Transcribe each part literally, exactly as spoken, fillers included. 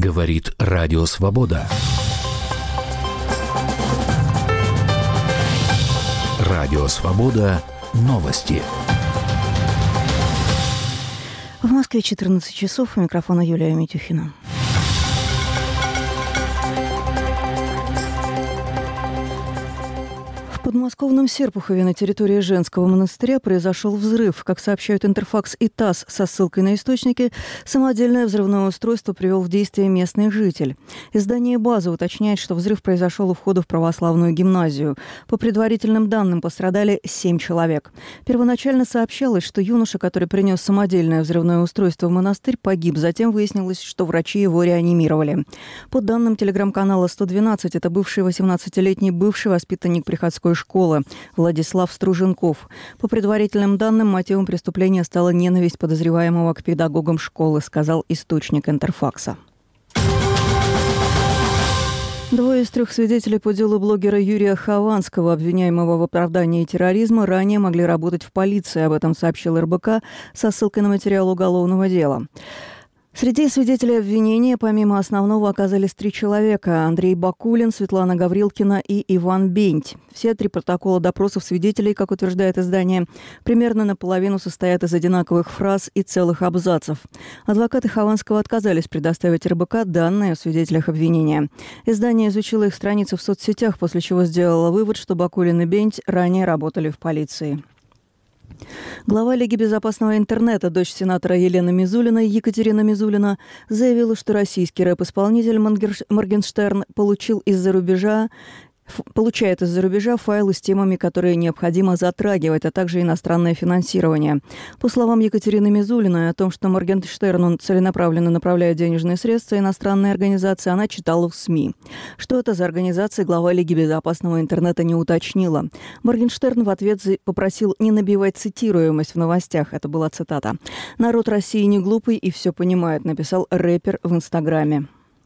Говорит Радио Свобода. Радио Свобода. Новости. В Москве четырнадцать часов. У микрофона Юлия Митюхина. В подмосковном Серпухове на территории женского монастыря произошел взрыв. Как сообщают Интерфакс и ТАСС со ссылкой на источники, самодельное взрывное устройство привел в действие местный житель. Издание «База» уточняет, что взрыв произошел у входа в православную гимназию. По предварительным данным, пострадали семь человек. Первоначально сообщалось, что юноша, который принес самодельное взрывное устройство в монастырь, погиб. Затем выяснилось, что врачи его реанимировали. По данным телеграм-канала сто двенадцать, это бывший восемнадцатилетний бывший воспитанник приходской школы Владислав Струженков. По предварительным данным, мотивом преступления стала ненависть подозреваемого к педагогам школы, сказал источник Интерфакса. Двое из трех свидетелей по делу блогера Юрия Хованского, обвиняемого в оправдании терроризма, ранее могли работать в полиции. Об этом сообщил эр бэ ка со ссылкой на материал уголовного дела. Среди свидетелей обвинения помимо основного оказались три человека – Андрей Бакулин, Светлана Гаврилкина и Иван Бенть. Все три протокола допросов свидетелей, как утверждает издание, примерно наполовину состоят из одинаковых фраз и целых абзацев. Адвокаты Хованского отказались предоставить эр бэ ка данные о свидетелях обвинения. Издание изучило их страницы в соцсетях, после чего сделало вывод, что Бакулин и Бенть ранее работали в полиции. Глава Лиги безопасного интернета, дочь сенатора Елены Мизулиной, Екатерина Мизулина, заявила, что российский рэп-исполнитель Моргенштерн получил из-за рубежа получает из-за рубежа файлы с темами, которые необходимо затрагивать, а также иностранное финансирование. По словам Екатерины Мизулиной о том, что Моргенштерну целенаправленно направляет денежные средства иностранные организации, она читала в СМИ. Что это за организации, глава Лиги безопасного интернета не уточнила. Моргенштерн в ответ попросил не набивать цитируемость в новостях. Это была цитата. «Народ России не глупый и все понимает», написал рэпер в Инстаграме.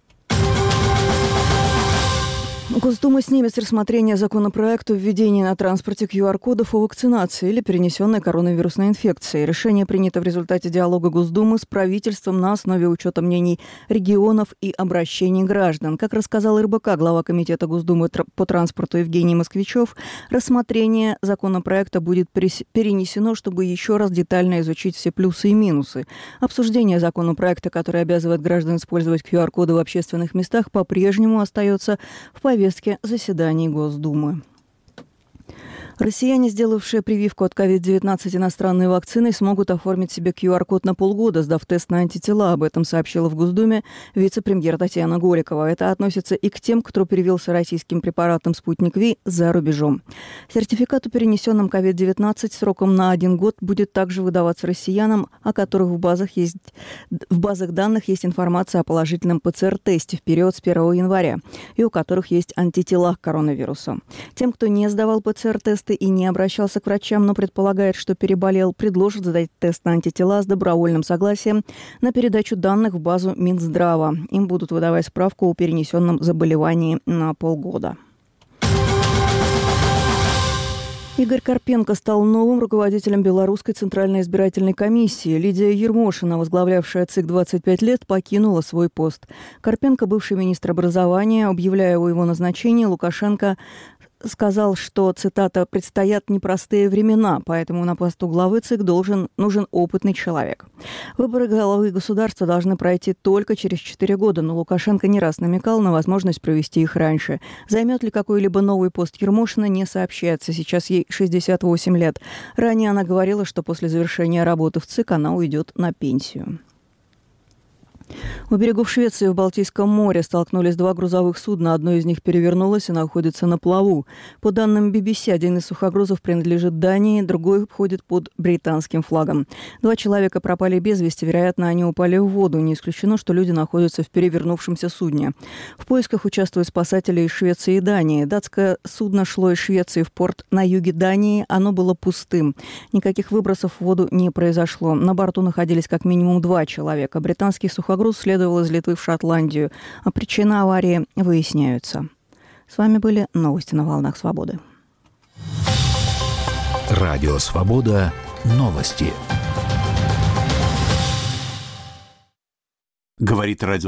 Госдума снимет с рассмотрения законопроекта введения на транспорте ку ар-кодов о вакцинации или перенесенной коронавирусной инфекции. Решение принято в результате диалога Госдумы с правительством на основе учета мнений регионов и обращений граждан. Как рассказал эр бэ ка, глава комитета Госдумы по транспорту Евгений Москвичев, рассмотрение законопроекта будет перенесено, чтобы еще раз детально изучить все плюсы и минусы. Обсуждение законопроекта, который обязывает граждан использовать ку ар-коды в общественных местах, по-прежнему остается в повестке заседаний Госдумы. Россияне, сделавшие прививку от ковид девятнадцать иностранной вакциной, смогут оформить себе ку ар-код на полгода, сдав тест на антитела. Об этом сообщила в Госдуме вице-премьер Татьяна Голикова. Это относится и к тем, кто привился российским препаратом «Спутник Ви» за рубежом. Сертификат о перенесенном ковид девятнадцать сроком на один год будет также выдаваться россиянам, о которых в базах, есть, в базах данных есть информация о положительном пэ цэ эр-тесте в период с первого января и у которых есть антитела к коронавирусу. Тем, кто не сдавал пэ цэ эр-тесты и не обращался к врачам, но предполагает, что переболел, предложат сдать тест на антитела с добровольным согласием на передачу данных в базу Минздрава. Им будут выдавать справку о перенесенном заболевании на полгода. Игорь Карпенко стал новым руководителем Белорусской Центральной избирательной комиссии. Лидия Ермошина, возглавлявшая ЦИК двадцать пять лет, покинула свой пост. Карпенко, бывший министр образования, объявляя о его назначении, Лукашенко сказал, что, цитата, «предстоят непростые времена, поэтому на посту главы ЦИК должен, нужен опытный человек». Выборы главы государства должны пройти только через четыре года, но Лукашенко не раз намекал на возможность провести их раньше. Займет ли какой-либо новый пост Ермошина, не сообщается. Сейчас ей шестьдесят восемь лет. Ранее она говорила, что после завершения работы в ЦИК она уйдет на пенсию. У берегов Швеции в Балтийском море столкнулись два грузовых судна. Одно из них перевернулось и находится на плаву. По данным би би си, один из сухогрузов принадлежит Дании, другой входит под британским флагом. Два человека пропали без вести. Вероятно, они упали в воду. Не исключено, что люди находятся в перевернувшемся судне. В поисках участвуют спасатели из Швеции и Дании. Датское судно шло из Швеции в порт на юге Дании. Оно было пустым. Никаких выбросов в воду не произошло. На борту находились как минимум два человека. Британский сухогруз Груз следовал из Литвы в Шотландию, а причины аварии выясняются. С вами были новости на волнах Свободы. Радио Свобода. Новости. Говорит радио